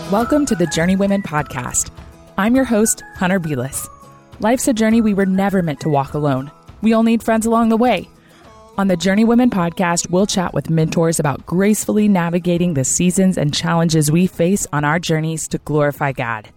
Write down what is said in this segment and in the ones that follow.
Welcome to the Journey Women podcast. I'm your host, Hunter Belis. Life's a journey we were never meant to walk alone. We all need friends along the way. On the Journey Women podcast, we'll chat with mentors about gracefully navigating the seasons and challenges we face on our journeys to glorify God.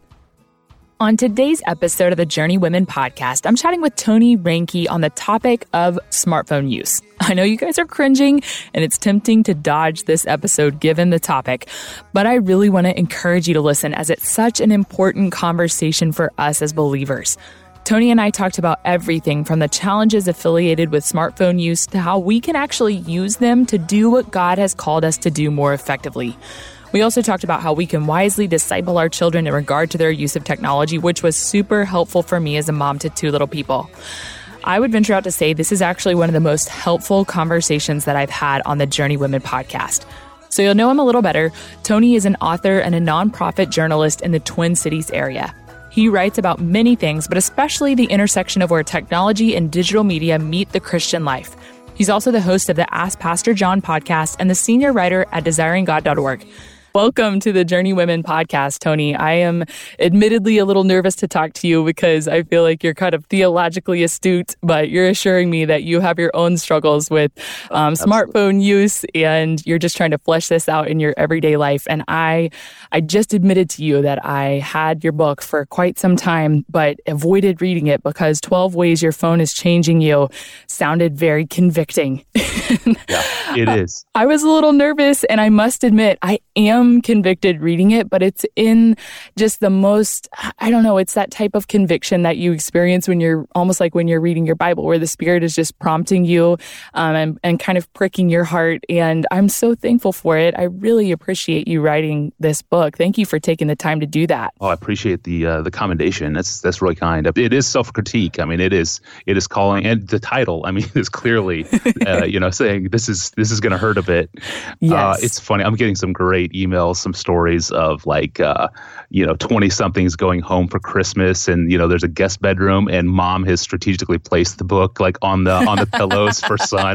On today's episode of the Journey Women podcast, I'm chatting with Toni Reinke on the topic of smartphone use. I know you guys are cringing, and it's tempting to dodge this episode given the topic, but I really want to encourage you to listen as it's such an important conversation for us as believers. Toni and I talked about everything from the challenges affiliated with smartphone use to how we can actually use them to do what God has called us to do more effectively. We also talked about how we can wisely disciple our children in regard to their use of technology, which was super helpful for me as a mom to two little people. I would venture out to say this is actually one of the most helpful conversations that I've had on the Journey Women podcast. So you'll know him a little better. Toni is an author and a nonprofit journalist in the Twin Cities area. He writes about many things, but especially the intersection of where technology and digital media meet the Christian life. He's also the host of the Ask Pastor John podcast and the senior writer at desiringgod.org. Welcome to the Journey Women podcast, Toni. I am admittedly a little nervous to talk to you because I feel like you're kind of theologically astute, but you're assuring me that you have your own struggles with smartphone use, and you're just trying to flesh this out in your everyday life. And I just admitted to you that I had your book for quite some time, but avoided reading it because 12 Ways Your Phone is Changing You sounded very convicting. Yeah, it is. I was a little nervous, and I must admit, I am convicted reading it, but it's in just the most, I don't know, it's that type of conviction that you experience when you're almost like when you're reading your Bible, where the Spirit is just prompting you and kind of pricking your heart. And I'm so thankful for it. I really appreciate you writing this book. Thank you for taking the time to do that. Oh, I appreciate the commendation. That's really kind. It is self-critique. I mean, it is calling, and the title, I mean, is clearly, saying this is going to hurt a bit. Yes. It's funny. I'm getting some great emails, some stories of 20-somethings going home for Christmas, and there's a guest bedroom, and mom has strategically placed the book on the pillows for son.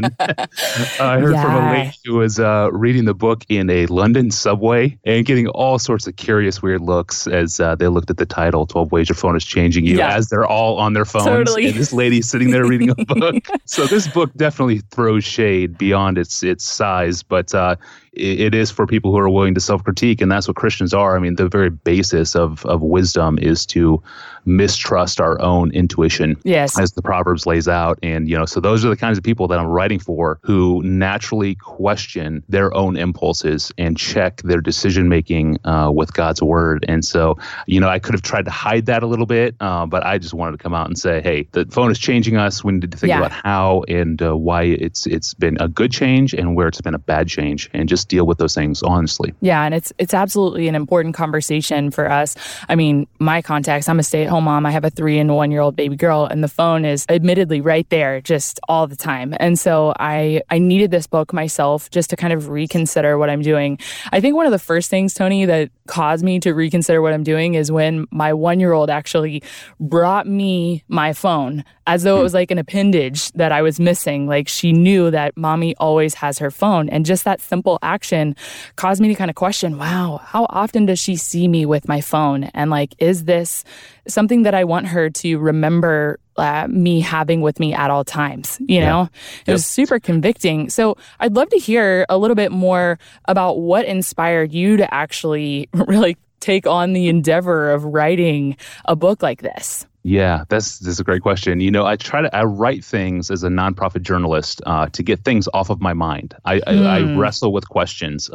I heard from a lady who was reading the book in a London subway and getting all sorts of curious, weird looks as they looked at the title, 12 Ways Your Phone is Changing You, as they're all on their phones. Totally. And this lady's sitting there reading a book. So this book definitely throws shade beyond its size, but it is for people who are willing to self-critique, and that's what Christians are. I mean, the very basis of wisdom is to mistrust our own intuition, as the Proverbs lays out. And, so those are the kinds of people that I'm writing for, who naturally question their own impulses and check their decision-making with God's word. And so, I could have tried to hide that a little bit, but I just wanted to come out and say, hey, the phone is changing us. We need to think about how and why it's been a good change and where it's been a bad change, and just deal with those things honestly. Yeah, and it's absolutely an important conversation for us. I mean, my context, I'm a stay-at-home mom. I have a 3 and 1-year-old baby girl, and the phone is admittedly right there just all the time. And so I needed this book myself just to kind of reconsider what I'm doing. I think one of the first things, Toni, that caused me to reconsider what I'm doing is when my 1-year-old actually brought me my phone as though it was like an appendage that I was missing. Like, she knew that mommy always has her phone. And just that simple action caused me to kind of question, wow, how often does she see me with my phone? And is this something that I want her to remember me having with me at all times? It was super convicting. So I'd love to hear a little bit more about what inspired you to actually really take on the endeavor of writing a book like this. Yeah, this is a great question. I write things as a nonprofit journalist to get things off of my mind. I wrestle with questions.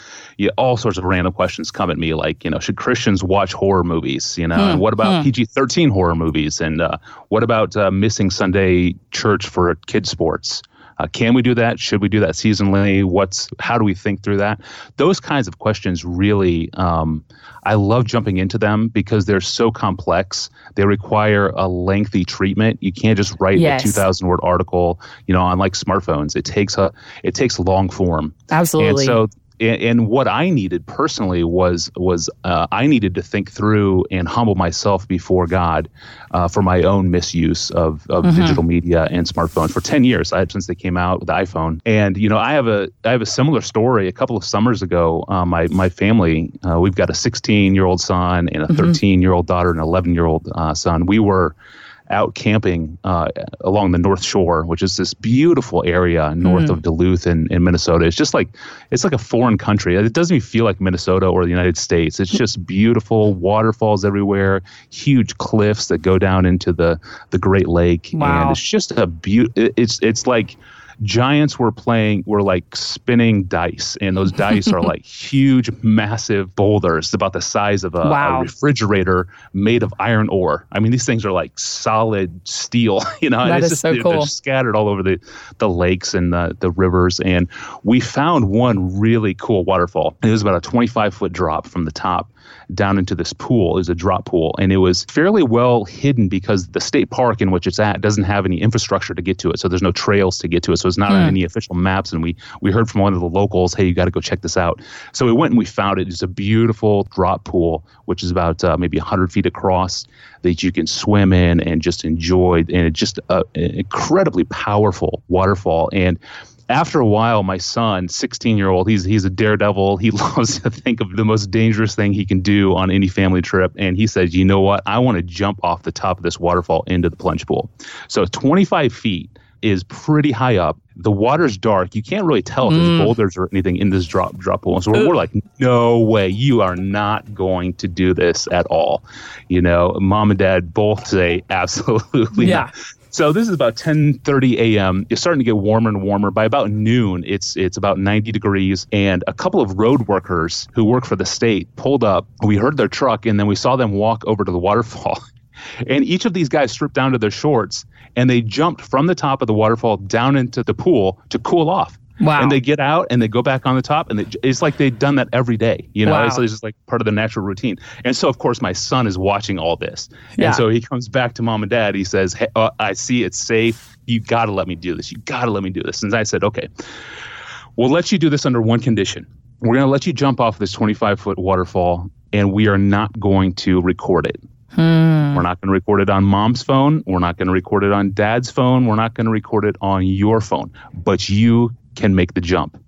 All sorts of random questions come at me, like, should Christians watch horror movies? And what about PG-13 horror movies? And what about missing Sunday church for kids' sports? Can we do that? Should we do that seasonally? How do we think through that? Those kinds of questions really, I love jumping into them because they're so complex. They require a lengthy treatment. You can't just write a 2,000-word article, on smartphones. It takes long form. Absolutely. And so And what I needed personally was I needed to think through and humble myself before God for my own misuse of digital media and smartphones for 10 years. Since they came out with the iPhone. And I have a similar story. A couple of summers ago, my family, we've got a 16-year-old son and a 13-year-old daughter and an 11-year-old son. We were out camping along the North Shore, which is this beautiful area north of Duluth in Minnesota. It's like a foreign country. It doesn't even feel like Minnesota or the United States. It's just beautiful, waterfalls everywhere, huge cliffs that go down into the Great Lake. Wow. And it's just it's like giants were like spinning dice, and those dice are like huge, massive boulders about the size of a refrigerator made of iron ore. I mean, these things are like solid steel, and that is so cool. They're scattered all over the lakes and the rivers. And we found one really cool waterfall. It was about a 25-foot drop from the top down into this pool. It was a drop pool, and it was fairly well hidden because the state park in which it's at doesn't have any infrastructure to get to it. So there's no trails to get to it. So it's not on any official maps. And we heard from one of the locals, hey, you got to go check this out. So we went and we found it. It's a beautiful drop pool, which is about maybe 100 feet across, that you can swim in and just enjoy. And it's just an incredibly powerful waterfall. And after a while, my son, 16-year-old, he's a daredevil. He loves to think of the most dangerous thing he can do on any family trip. And he says, you know what? I want to jump off the top of this waterfall into the plunge pool. So 25 feet is pretty high up. The water's dark. You can't really tell if there's boulders or anything in this drop pool. So we're like, no way. You are not going to do this at all. Mom and dad both say absolutely not. So this is about 10:30 a.m. It's starting to get warmer and warmer. By about noon, it's about 90 degrees. And a couple of road workers who work for the state pulled up. We heard their truck, and then we saw them walk over to the waterfall. And each of these guys stripped down to their shorts, and they jumped from the top of the waterfall down into the pool to cool off. Wow. And they get out and they go back on the top, and it's like they've done that every day. Wow. It's just like part of the natural routine. And so, of course, my son is watching all this. Yeah. And so he comes back to mom and dad. He says, hey, I see it's safe. You got to let me do this. You got to let me do this. And I said, okay, we'll let you do this under one condition. We're going to let you jump off this 25-foot waterfall, and we are not going to record it. We're not going to record it on mom's phone. We're not going to record it on dad's phone. We're not going to record it on your phone. But you can make the jump.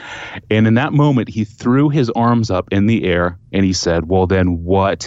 And in that moment, he threw his arms up in the air and he said, well, then what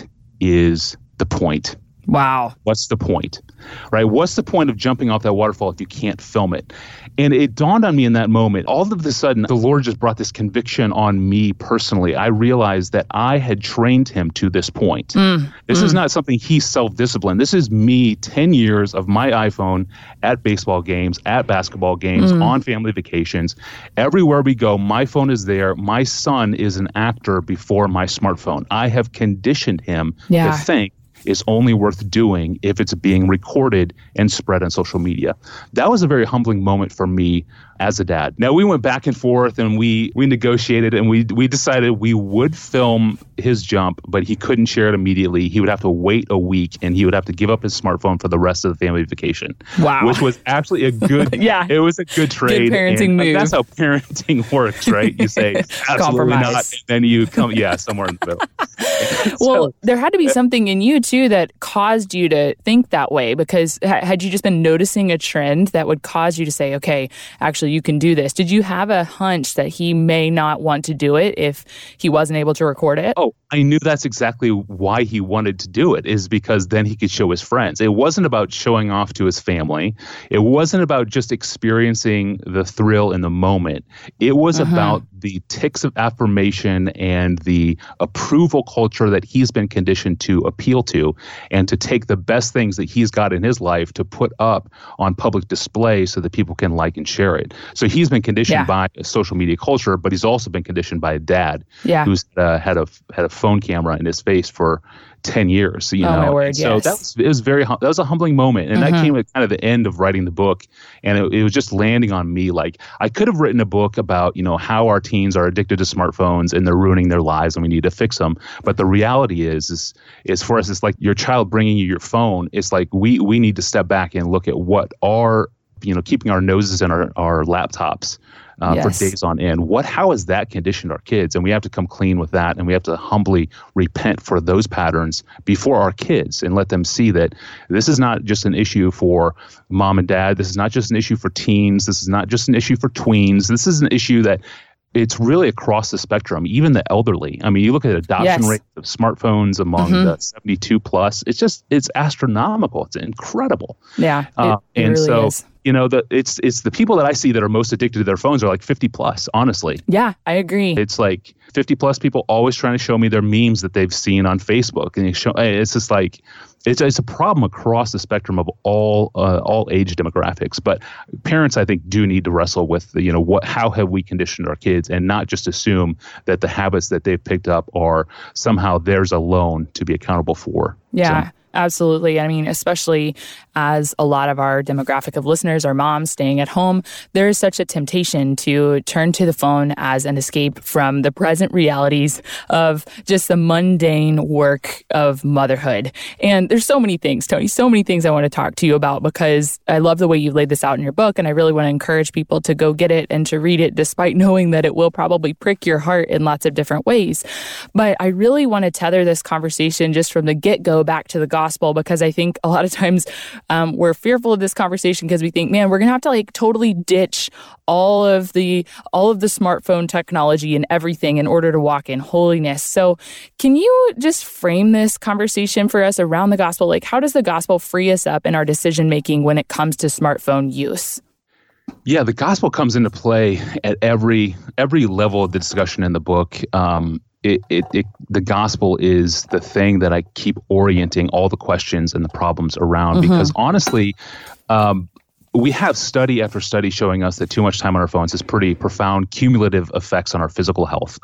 is the point? Wow. What's the point? Right? What's the point of jumping off that waterfall if you can't film it? And it dawned on me in that moment, all of a sudden, the Lord just brought this conviction on me personally. I realized that I had trained him to this point. This is not something he's self-disciplined. This is me, 10 years of my iPhone at baseball games, at basketball games, on family vacations. Everywhere we go, my phone is there. My son is an actor before my smartphone. I have conditioned him to think is only worth doing if it's being recorded and spread on social media. That was a very humbling moment for me as a dad. Now, we went back and forth and we negotiated, and we decided we would film his jump, but he couldn't share it immediately. He would have to wait a week, and he would have to give up his smartphone for the rest of the family vacation. Wow. Which was actually a good, it was a good trade. Good parenting move. That's how parenting works, right? You say, absolutely not, and then you come, somewhere in the middle. Well, there had to be something in you, too, that caused you to think that way, because had you just been noticing a trend that would cause you to say, okay, actually, you can do this? Did you have a hunch that he may not want to do it if he wasn't able to record it? Oh, I knew that's exactly why he wanted to do it, is because then he could show his friends. It wasn't about showing off to his family. It wasn't about just experiencing the thrill in the moment. It was about the tics of affirmation and the approval culture that he's been conditioned to appeal to, and to take the best things that he's got in his life to put up on public display so that people can like and share it. So he's been conditioned by a social media culture, but he's also been conditioned by a dad who's had a phone camera in his face for 10 years. My word, so that was a humbling moment. And that came at kind of the end of writing the book. And it was just landing on me. Like, I could have written a book about, how our teens are addicted to smartphones and they're ruining their lives and we need to fix them. But the reality is for us, it's like your child bringing you your phone. It's like we need to step back and look at what our keeping our noses in our laptops for days on end. How has that conditioned our kids? And we have to come clean with that, and we have to humbly repent for those patterns before our kids and let them see that this is not just an issue for mom and dad. This is not just an issue for teens. This is not just an issue for tweens. This is an issue that it's really across the spectrum, even the elderly. I mean, you look at adoption rates of smartphones among the 72 plus, it's astronomical. It's incredible. Yeah. And really so, is. It's the people that I see that are most addicted to their phones are like 50 plus, honestly. Yeah, I agree. It's like 50 plus people always trying to show me their memes that they've seen on Facebook. And it's just like, it's a problem across the spectrum of all age demographics. But parents, I think, do need to wrestle with how have we conditioned our kids, and not just assume that the habits that they've picked up are somehow theirs alone to be accountable for. Yeah. Absolutely. I mean, especially as a lot of our demographic of listeners are moms staying at home, there is such a temptation to turn to the phone as an escape from the present realities of just the mundane work of motherhood. And there's so many things, Tony, so many things I want to talk to you about, because I love the way you laid this out in your book, and I really want to encourage people to go get it and to read it, despite knowing that it will probably prick your heart in lots of different ways. But I really want to tether this conversation just from the get-go back to the gospel, because I think a lot of times we're fearful of this conversation because we think, man, we're going to have to like totally ditch all of the smartphone technology and everything in order to walk in holiness. So can you just frame this conversation for us around the gospel? Like, how does the gospel free us up in our decision making when it comes to smartphone use? Yeah, the gospel comes into play at every level of the discussion in the book. The gospel is the thing that I keep orienting all the questions and the problems around, because honestly, we have study after study showing us that too much time on our phones has pretty profound cumulative effects on our physical health,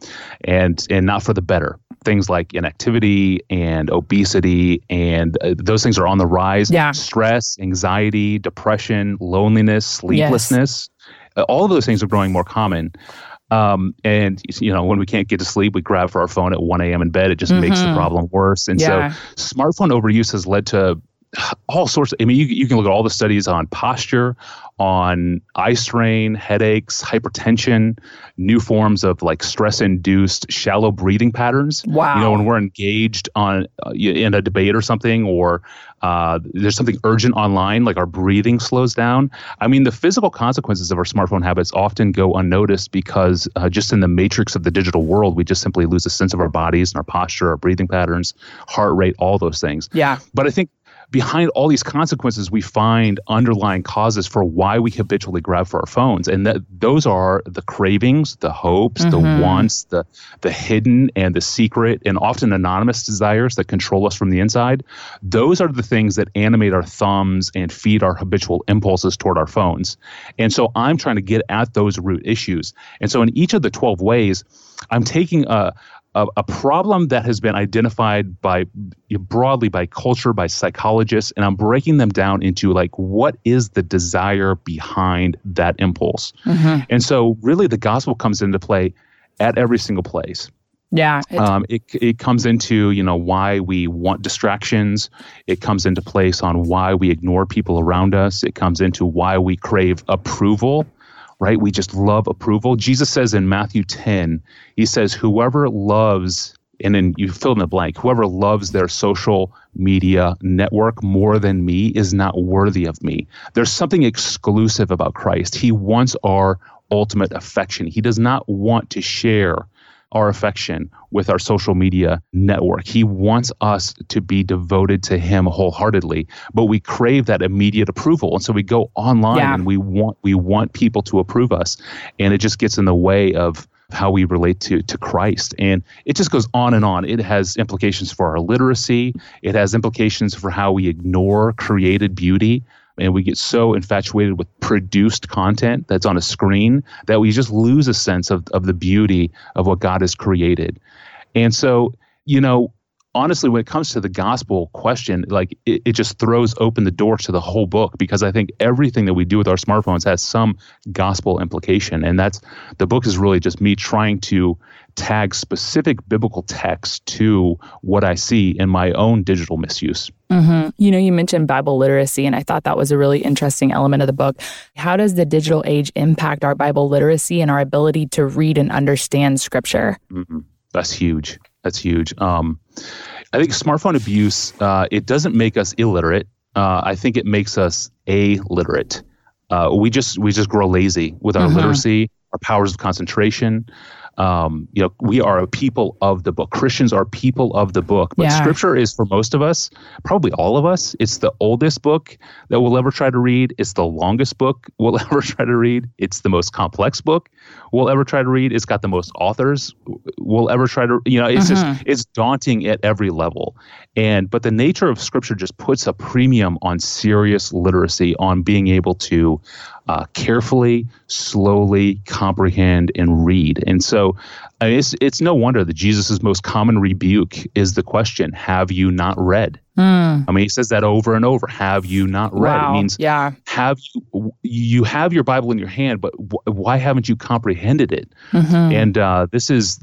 and not for the better. Things like inactivity and obesity, and those things are on the rise. Yeah. Stress, anxiety, depression, loneliness, sleeplessness, all of those things are growing more common. And when we can't get to sleep, we grab for our phone at 1 a.m. in bed. It just makes the problem worse. And so smartphone overuse has led to all sorts of, you can look at all the studies on posture, on eye strain, headaches, hypertension, new forms of like stress-induced shallow breathing patterns. Wow. When we're engaged in a debate or something, or there's something urgent online, like our breathing slows down. I mean, the physical consequences of our smartphone habits often go unnoticed because just in the matrix of the digital world, we just simply lose a sense of our bodies and our posture, our breathing patterns, heart rate, all those things. Yeah. But I think behind all these consequences, we find underlying causes for why we habitually grab for our phones. And those are the cravings, the hopes, the wants, the hidden and the secret and often anonymous desires that control us from the inside. Those are the things that animate our thumbs and feed our habitual impulses toward our phones. And so I'm trying to get at those root issues. And so in each of the 12 ways, I'm taking a problem that has been identified broadly by culture, by psychologists, and I'm breaking them down into like, what is the desire behind that impulse? And so really the gospel comes into play at every single place. Yeah. It comes into, why we want distractions. It comes into place on why we ignore people around us. It comes into why we crave approval. Right? We just love approval. Jesus says in Matthew 10, he says, whoever loves, and then you fill in the blank, whoever loves their social media network more than me is not worthy of me. There's something exclusive about Christ. He wants our ultimate affection. He does not want to share our affection with our social media network. He wants us to be devoted to him wholeheartedly, but we crave that immediate approval. And so we go online and we want people to approve us. And it just gets in the way of how we relate to Christ. And it just goes on and on. It has implications for our literacy. It has implications for how we ignore created beauty. And we get so infatuated with produced content that's on a screen that we just lose a sense of the beauty of what God has created. And so, honestly, when it comes to the gospel question, like it just throws open the door to the whole book, because I think everything that we do with our smartphones has some gospel implication. And the book is really just me trying to tag specific biblical text to what I see in my own digital misuse. Mm-hmm. You mentioned Bible literacy, and I thought that was a really interesting element of the book. How does the digital age impact our Bible literacy and our ability to read and understand Scripture? Mm-hmm. That's huge. That's huge. I think smartphone abuse, it doesn't make us illiterate. I think it makes us alliterate. We just grow lazy with our literacy, our powers of concentration. We are a people of the book. Christians are people of the book. But Scripture is, for most of us, probably all of us, it's the oldest book that we'll ever try to read. It's the longest book we'll ever try to read. It's the most complex book we'll ever try to read. It's got the most authors we'll ever try to, it's just, it's daunting at every level. But the nature of Scripture just puts a premium on serious literacy, on being able to carefully, slowly comprehend and read. And so it's no wonder that Jesus' most common rebuke is the question, have you not read? I mean, he says that over and over. Have you not read? Wow. It means have you have your Bible in your hand, but why haven't you comprehended it? And this is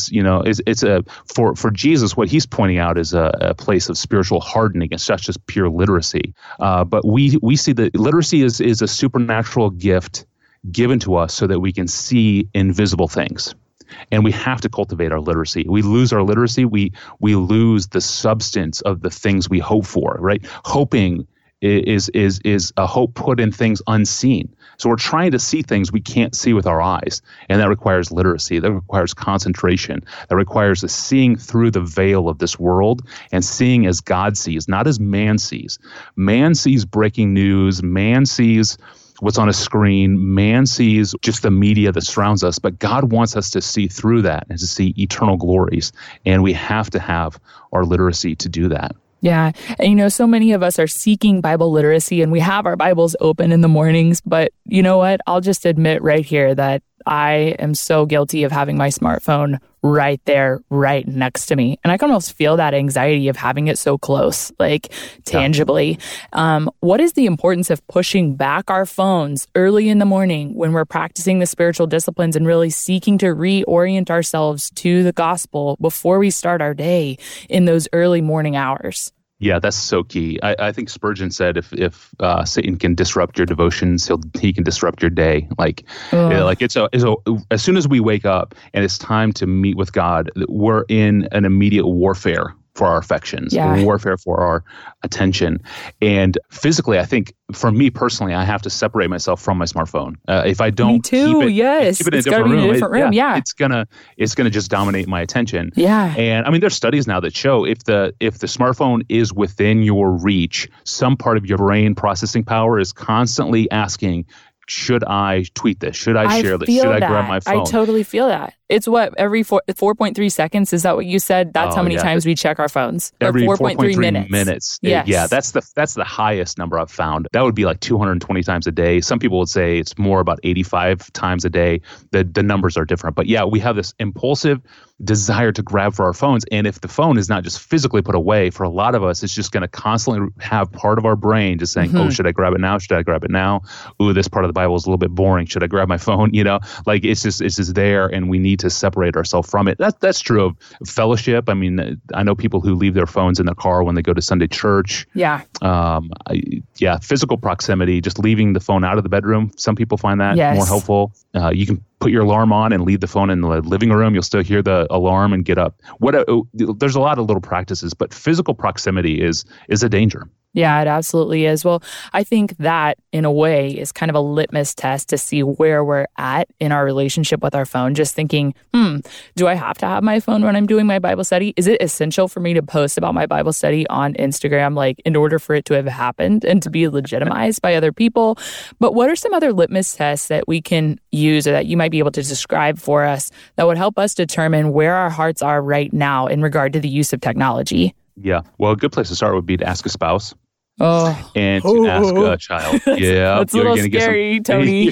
it's for Jesus, what he's pointing out is a place of spiritual hardening. It's not just pure literacy, but we see that literacy is a supernatural gift given to us so that we can see invisible things. And we have to cultivate our literacy. We lose our literacy, we lose the substance of the things we hope for, right? Hoping is a hope put in things unseen. So we're trying to see things we can't see with our eyes. And that requires literacy. That requires concentration. That requires a seeing through the veil of this world and seeing as God sees, not as man sees. Man sees breaking news. Man sees what's on a screen. Man sees just the media that surrounds us, but God wants us to see through that and to see eternal glories. And we have to have our literacy to do that. Yeah. And so many of us are seeking Bible literacy, and we have our Bibles open in the mornings, but you know what? I'll just admit right here that I am so guilty of having my smartphone right there, right next to me. And I can almost feel that anxiety of having it so close, like tangibly. What is the importance of pushing back our phones early in the morning when we're practicing the spiritual disciplines and really seeking to reorient ourselves to the gospel before we start our day in those early morning hours? Yeah, that's so key. I think Spurgeon said if Satan can disrupt your devotions, he can disrupt your day. As soon as we wake up and it's time to meet with God, we're in an immediate warfare for our affections, warfare for our attention. And physically, I think for me personally, I have to separate myself from my smartphone. If I don't keep it in a different room, it's gonna just dominate my attention. Yeah. And I mean, there's studies now that show if the smartphone is within your reach, some part of your brain processing power is constantly asking, should I tweet this? Should I share this? Should I grab my phone? I totally feel that. It's what, every 4.3 seconds? Is that what you said? That's how many times we check our phones? Every 4.3 minutes. Yes. Yeah, that's the highest number I've found. That would be like 220 times a day. Some people would say it's more, about 85 times a day. The numbers are different. But yeah, we have this impulsive desire to grab for our phones. And if the phone is not just physically put away, for a lot of us, it's just going to constantly have part of our brain just saying, oh, should I grab it now? Should I grab it now? Ooh, this part of the Bible is a little bit boring. Should I grab my phone? Like it's just there, and we need to separate ourselves from it. That's true of fellowship. I mean, I know people who leave their phones in their car when they go to Sunday church. Yeah. Physical proximity, just leaving the phone out of the bedroom. Some people find that more helpful. You can put your alarm on and leave the phone in the living room. You'll still hear the alarm and get up. There's a lot of little practices, but physical proximity is a danger. Yeah, it absolutely is. Well, I think that, in a way, is kind of a litmus test to see where we're at in our relationship with our phone. Just thinking, do I have to have my phone when I'm doing my Bible study? Is it essential for me to post about my Bible study on Instagram, like, in order for it to have happened and to be legitimized by other people? But what are some other litmus tests that we can use, or that you might be able to describe for us, that would help us determine where our hearts are right now in regard to the use of technology? Yeah. Well, a good place to start would be to ask a spouse. and to ask a child. Yeah, that's a little scary, Tony.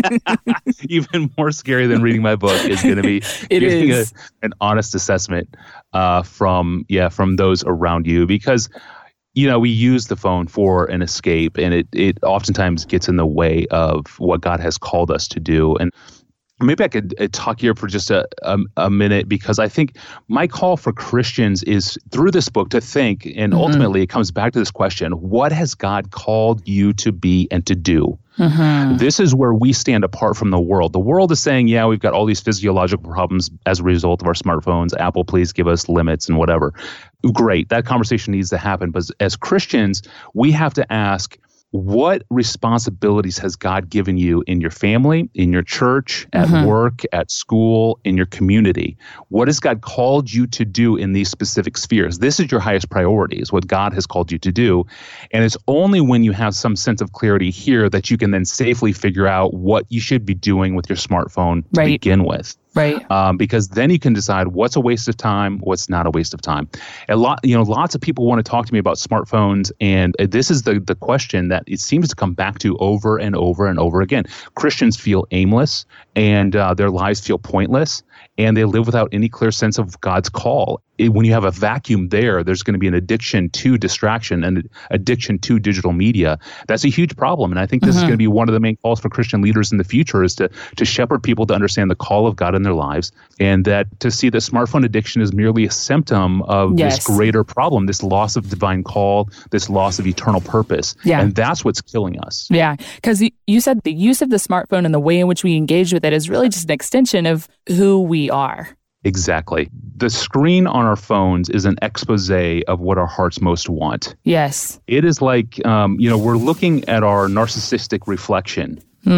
Even more scary than reading my book is going to be getting an honest assessment from those around you, because we use the phone for an escape, and it oftentimes gets in the way of what God has called us to do. And maybe I could talk here for just a minute, because I think my call for Christians is through this book to think, and ultimately it comes back to this question: what has God called you to be and to do? This is where we stand apart from the world. The world is saying, yeah, we've got all these physiological problems as a result of our smartphones. Apple, please give us limits and whatever. Great. That conversation needs to happen. But as Christians, we have to ask, what responsibilities has God given you in your family, in your church, at work, at school, in your community? What has God called you to do in these specific spheres? This is your highest priority, is what God has called you to do. And it's only when you have some sense of clarity here that you can then safely figure out what you should be doing with your smartphone to begin with. Right. Because then you can decide what's a waste of time, what's not a waste of time. Lots of people want to talk to me about smartphones, and this is the question that it seems to come back to over and over and over again. Christians feel aimless, and their lives feel pointless, and they live without any clear sense of God's call. When you have a vacuum there's going to be an addiction to distraction and addiction to digital media. That's a huge problem. And I think this is going to be one of the main calls for Christian leaders in the future, is to shepherd people to understand the call of God in their lives, and that to see that smartphone addiction is merely a symptom of this greater problem, this loss of divine call, this loss of eternal purpose. Yeah. And that's what's killing us. Yeah, because you said the use of the smartphone and the way in which we engage with it is really just an extension of who we are. Exactly. The screen on our phones is an expose of what our hearts most want. Yes. It is like, we're looking at our narcissistic reflection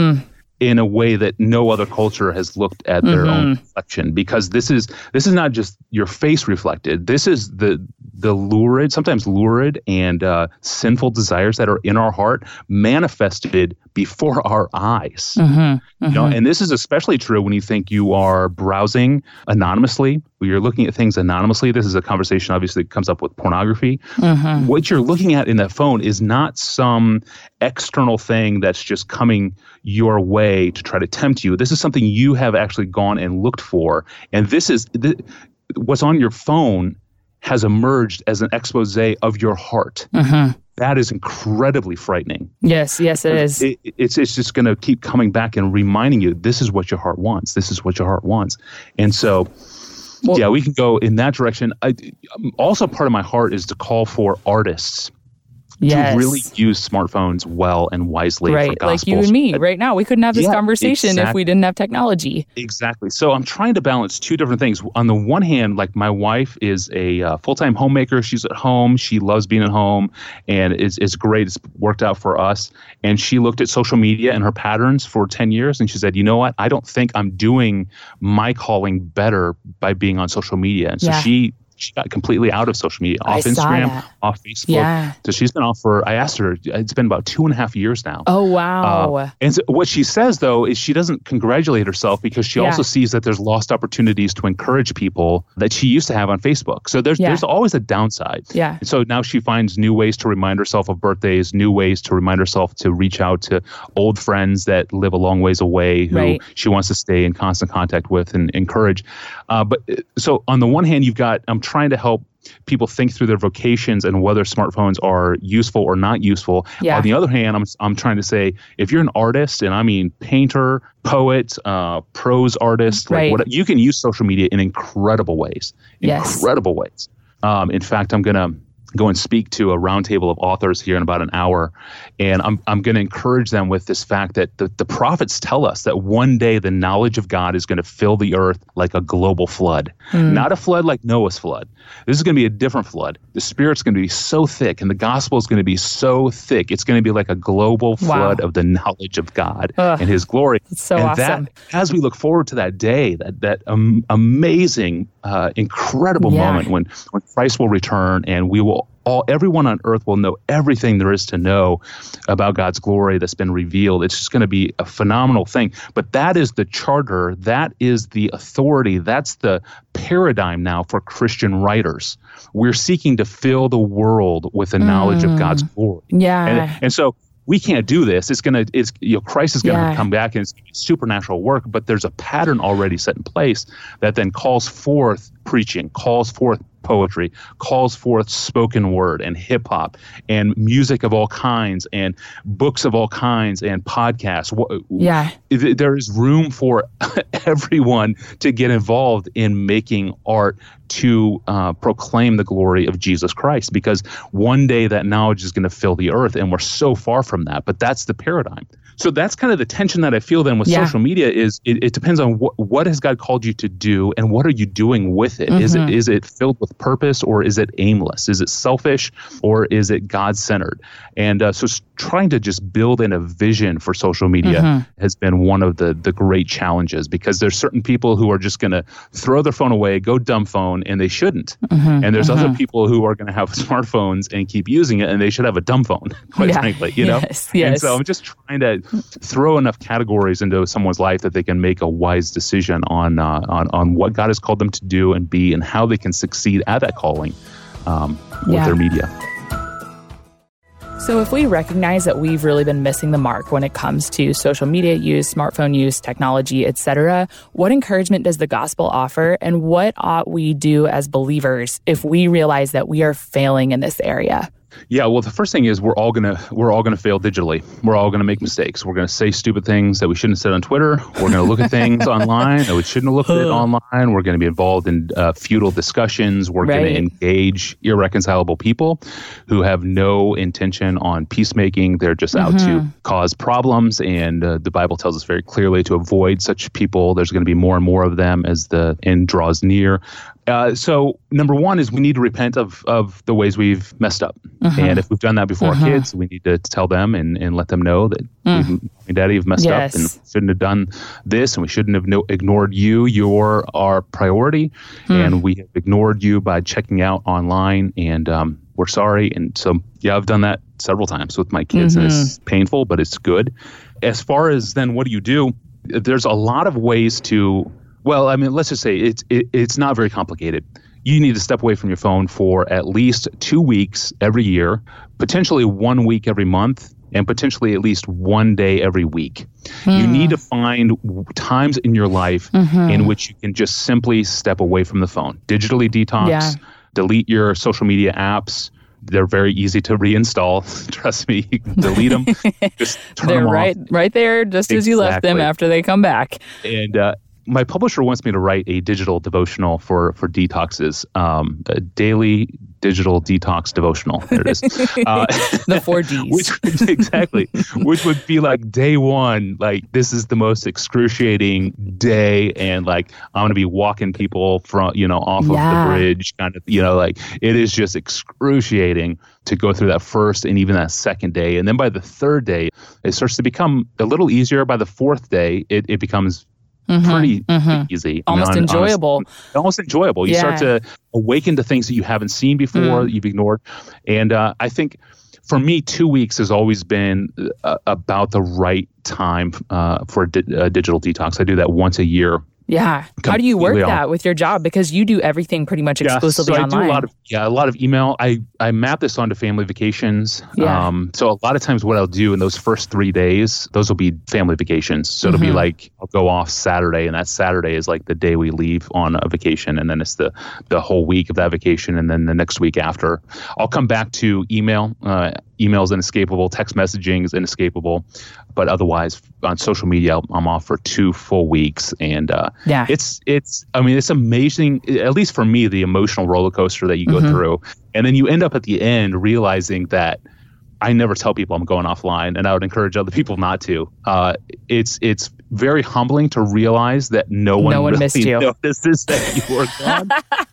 in a way that no other culture has looked at their own reflection, because this is not just your face reflected. This is the lurid, sometimes lurid and sinful desires that are in our heart manifested before our eyes. And this is especially true when you think you are browsing anonymously, when you're looking at things anonymously. This is a conversation obviously that comes up with pornography. What you're looking at in that phone is not some external thing that's just coming your way to try to tempt you. This is something you have actually gone and looked for. And what's on your phone has emerged as an expose of your heart. That is incredibly frightening. Yes, it is. It's just going to keep coming back and reminding you, this is what your heart wants. This is what your heart wants. And so, we can go in that direction. Also, part of my heart is to call for artists to really use smartphones well and wisely for gospel. Like you and me right now. We couldn't have this conversation if we didn't have technology. Exactly. So I'm trying to balance two different things. On the one hand, like my wife is a full-time homemaker. She's at home. She loves being at home, and it's great. It's worked out for us. And she looked at social media and her patterns for 10 years, and she said, you know what? I don't think I'm doing my calling better by being on social media. And so she got completely out of social media, off Instagram, off Facebook. Yeah. So she's been off I asked her, it's been about 2.5 years now. Oh, wow. And so what she says, though, is she doesn't congratulate herself, because she also sees that there's lost opportunities to encourage people that she used to have on Facebook. So there's always a downside. Yeah. And so now she finds new ways to remind herself of birthdays, new ways to remind herself to reach out to old friends that live a long ways away, who she wants to stay in constant contact with and encourage. But so on the one hand, I'm trying to help people think through their vocations and whether smartphones are useful or not useful. On the other hand, I'm trying to say, if you're an artist, and I mean painter, poet, prose artist, you can use social media in incredible ways. Incredible ways. In fact, I'm going to go and speak to a roundtable of authors here in about an hour. And I'm going to encourage them with this fact that the prophets tell us that one day the knowledge of God is going to fill the earth like a global flood. Not a flood like Noah's flood. This is going to be a different flood. The Spirit's going to be so thick, and the gospel is going to be so thick. It's going to be like a global flood of the knowledge of God and His glory. It's so awesome. That, as we look forward to that day, that amazing, incredible moment when Christ will return, and we will everyone on earth will know everything there is to know about God's glory that's been revealed. It's just going to be a phenomenal thing. But that is the charter. That is the authority. That's the paradigm now for Christian writers. We're seeking to fill the world with the knowledge of God's glory. Yeah. And so we can't do this. Christ is going to come back and it's supernatural work, but there's a pattern already set in place that then calls forth preaching, calls forth poetry, calls forth spoken word and hip hop and music of all kinds and books of all kinds and podcasts. There is room for everyone to get involved in making art to proclaim the glory of Jesus Christ, because one day that knowledge is going to fill the earth, and we're so far from that. But that's the paradigm. So that's kind of the tension that I feel then with social media is it depends on what has God called you to do and what are you doing with it? Is it filled with purpose or is it aimless? Is it selfish or is it God-centered? And so trying to just build in a vision for social media has been one of the great challenges, because there's certain people who are just going to throw their phone away, go dumb phone, and they shouldn't. And there's other people who are going to have smartphones and keep using it, and they should have a dumb phone, quite frankly, you know? Yes. And so I'm just trying to throw enough categories into someone's life that they can make a wise decision on what God has called them to do and be, and how they can succeed at that calling with their media. So if we recognize that we've really been missing the mark when it comes to social media use, smartphone use, technology, etc., what encouragement does the gospel offer, and what ought we do as believers if we realize that we are failing in this area? Yeah, well, the first thing is we're all gonna fail digitally. We're all gonna make mistakes. We're gonna say stupid things that we shouldn't have said on Twitter. We're gonna look at things online that we shouldn't have looked at online. We're gonna be involved in futile discussions. We're gonna engage irreconcilable people who have no intention on peacemaking. They're just out to cause problems. And the Bible tells us very clearly to avoid such people. There's going to be more and more of them as the end draws near. So number one is we need to repent of the ways we've messed up. And if we've done that before our kids, we need to tell them and let them know that Mommy and Daddy have messed up and shouldn't have done this, and we shouldn't have ignored you. You're our priority, and we have ignored you by checking out online, and we're sorry. And so, I've done that several times with my kids, and it's painful, but it's good. As far as then what do? There's a lot of ways to... Well, I mean, let's just say it's not very complicated. You need to step away from your phone for at least 2 weeks every year, potentially 1 week every month, and potentially at least 1 day every week. You need to find times in your life in which you can just simply step away from the phone. Digitally detox, delete your social media apps. They're very easy to reinstall. Trust me, you can delete them. Just turn them off. right there, just as you left them after they come back. And my publisher wants me to write a digital devotional for detoxes, a daily digital detox devotional. There it is. The 4 Ds. Which would be like day one, like this is the most excruciating day, and like I'm going to be walking people from, off of the bridge, kind of, like it is just excruciating to go through that first and even that second day. And then by the third day, it starts to become a little easier. By the fourth day, it becomes pretty easy. Almost enjoyable. Almost enjoyable. You start to awaken to things that you haven't seen before, you've ignored. And I think for me, 2 weeks has always been about the right time for a digital detox. I do that once a year. Yeah. How do you work that with your job? Because you do everything pretty much exclusively online. I do a lot of email. I map this onto family vacations. So a lot of times what I'll do in those first 3 days, those will be family vacations. So it'll be like I'll go off Saturday, and that Saturday is like the day we leave on a vacation, and then it's the whole week of that vacation, and then the next week after. I'll come back to email. Email is inescapable. Text messaging is inescapable. But otherwise, on social media, I'm off for 2 full weeks, and it's amazing. At least for me, the emotional roller coaster that you go through, and then you end up at the end realizing that I never tell people I'm going offline, and I would encourage other people not to. It's very humbling to realize that no one really missed you. Notices that you were gone.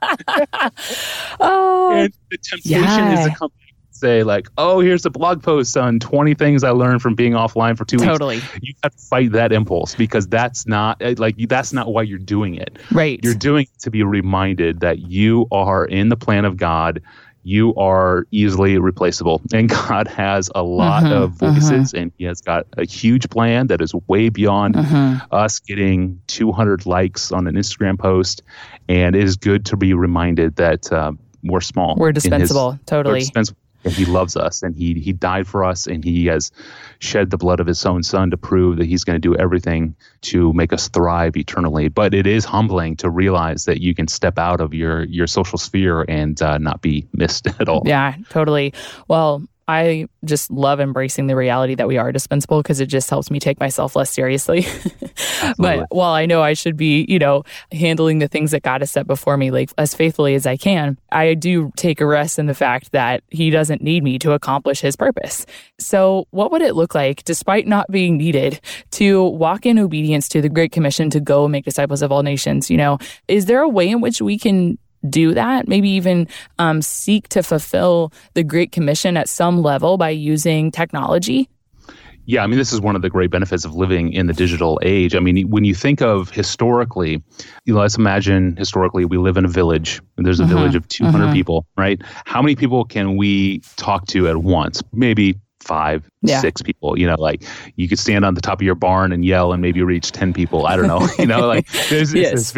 And the temptation is to come say like, oh, here's a blog post on 20 things I learned from being offline for 2 weeks. Totally. You have to fight that impulse, because that's not why you're doing it. Right. You're doing it to be reminded that you are in the plan of God. you are easily replaceable. And God has a lot of voices, and he has got a huge plan that is way beyond us getting 200 likes on an Instagram post. And it is good to be reminded that we're small. We're dispensable. Totally. We're dispensable. And he loves us, and he died for us, and he has shed the blood of his own son to prove that he's going to do everything to make us thrive eternally. But it is humbling to realize that you can step out of your social sphere and not be missed at all. Yeah, totally. Well, I just love embracing the reality that we are dispensable because it just helps me take myself less seriously. But while I know I should be, handling the things that God has set before me like as faithfully as I can, I do take a rest in the fact that he doesn't need me to accomplish his purpose. So what would it look like, despite not being needed, to walk in obedience to the Great Commission to go make disciples of all nations? Is there a way in which we can do that? Maybe even seek to fulfill the Great Commission at some level by using technology? Yeah, I mean, this is one of the great benefits of living in the digital age. I mean, when you think of historically, let's imagine historically we live in a village. There's a village of 200 people, right? How many people can we talk to at once? Maybe 5, 6 people. Like you could stand on the top of your barn and yell and maybe reach 10 people. I don't know. There's this.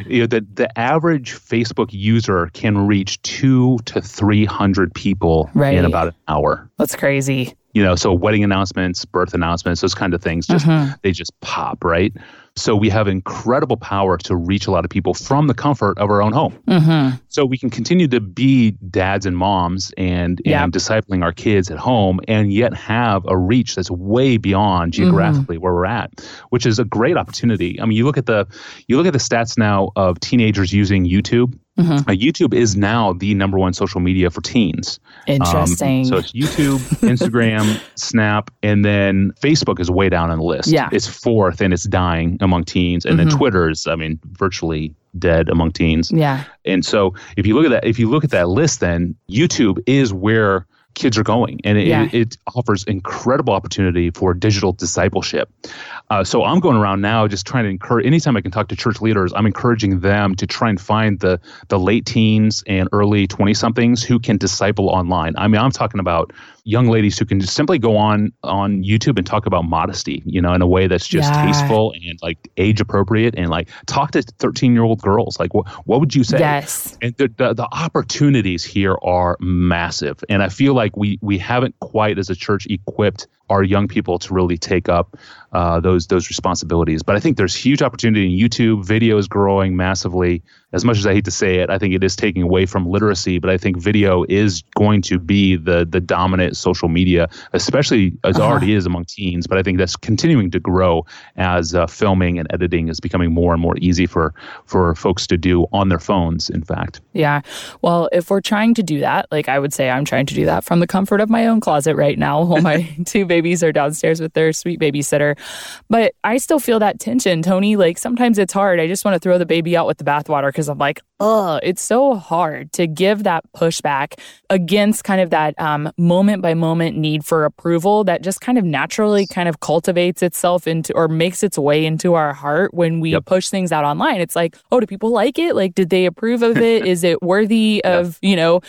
The average Facebook user can reach 200 to 300 people in about an hour. That's crazy. So wedding announcements, birth announcements, those kind of things, they just pop, right? So we have incredible power to reach a lot of people from the comfort of our own home. So we can continue to be dads and moms and discipling our kids at home, and yet have a reach that's way beyond geographically where we're at, which is a great opportunity. I mean, you look at the stats now of teenagers using YouTube. YouTube is now the number one social media for teens. Interesting. So it's YouTube, Instagram, Snap, and then Facebook is way down on the list. Yeah. It's fourth, and it's dying among teens. And then Twitter's, virtually dead among teens. Yeah. And so if you look at that list, then YouTube is where kids are going, and it offers incredible opportunity for digital discipleship. So I'm going around now just trying to encourage, anytime I can talk to church leaders, I'm encouraging them to try and find the late teens and early 20-somethings who can disciple online. I mean, I'm talking about young ladies who can just simply go on YouTube and talk about modesty, in a way that's just tasteful and like age appropriate, and like talk to 13-year-old girls. Like, what would you say? Yes. And the opportunities here are massive. And I feel like we haven't quite as a church equipped our young people to really take up those responsibilities. But I think there's huge opportunity in YouTube. Video is growing massively. As much as I hate to say it, I think it is taking away from literacy, but I think video is going to be the dominant social media, especially as it already is among teens. But I think that's continuing to grow as filming and editing is becoming more and more easy for folks to do on their phones, in fact. Yeah. Well, if we're trying to do that, like I would say I'm trying to do that from the comfort of my own closet right now while my 2 babies are downstairs with their sweet babysitter. But I still feel that tension, Tony. Like sometimes it's hard. I just want to throw the baby out with the bathwater because I'm like, it's so hard to give that pushback against kind of that moment by moment need for approval that just kind of naturally kind of cultivates itself into or makes its way into our heart when we push things out online. It's like, oh, do people like it? Like, did they approve of it? Is it worthy of,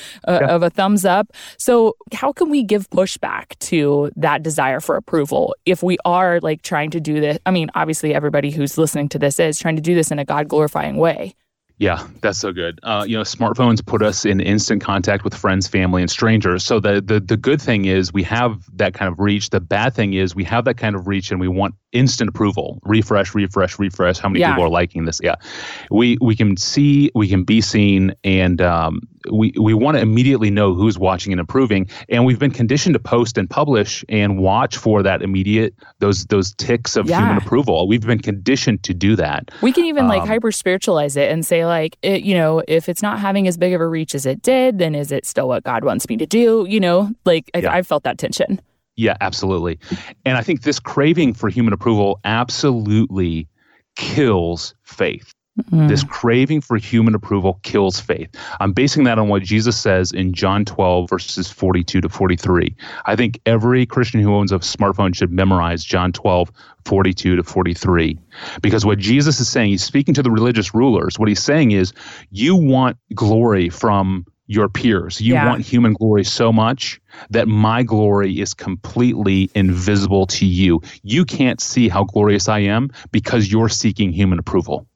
of a thumbs up? So how can we give pushback to that desire for approval if we are like trying to do this? I mean, obviously everybody who's listening to this is trying to do this in a God glorifying way. Yeah, that's so good. Smartphones put us in instant contact with friends, family, and strangers. So the good thing is we have that kind of reach. The bad thing is we have that kind of reach and we want instant approval. Refresh. How many people are liking this? Yeah. We can see, we can be seen, and we want to immediately know who's watching and approving. And we've been conditioned to post and publish and watch for that immediate, those ticks of human approval. We've been conditioned to do that. We can even hyper spiritualize it and say like, if it's not having as big of a reach as it did, then is it still what God wants me to do? I've felt that tension. Yeah, absolutely. And I think this craving for human approval absolutely kills faith. This craving for human approval kills faith. I'm basing that on what Jesus says in John 12, verses 42 to 43. I think every Christian who owns a smartphone should memorize John 12, 42 to 43. Because what Jesus is saying, he's speaking to the religious rulers. What he's saying is, you want glory from your peers. You want human glory so much that my glory is completely invisible to you. You can't see how glorious I am because you're seeking human approval.